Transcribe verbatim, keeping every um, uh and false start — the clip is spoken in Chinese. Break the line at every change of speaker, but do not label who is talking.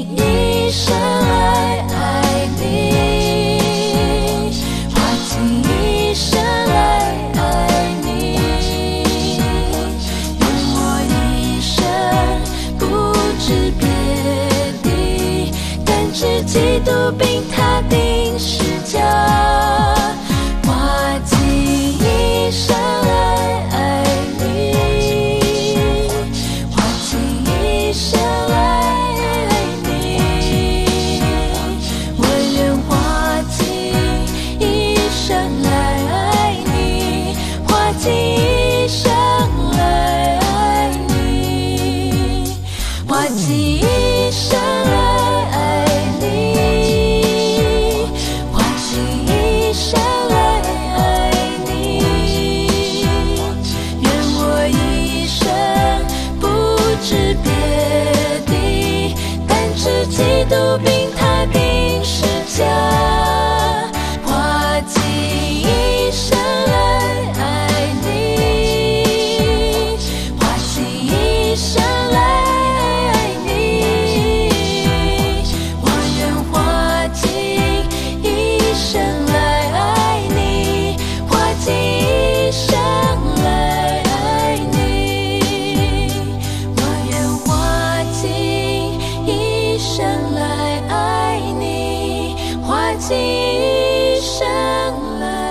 一生来爱你，花尽一生来爱你，愿我一生不知别的，但知基督并他定十架，花尽一生来爱你，花尽一生来爱你，我愿花尽一生来爱你，花尽一生来爱你，花尽一生来爱你，花尽一生来爱你，愿我一生不知别的，但知基督并他定十架，花尽一生来爱你，花尽一生来爱你，我愿花尽一生来爱你，花尽一生来爱你，我愿花尽一生来爱你，花尽一生来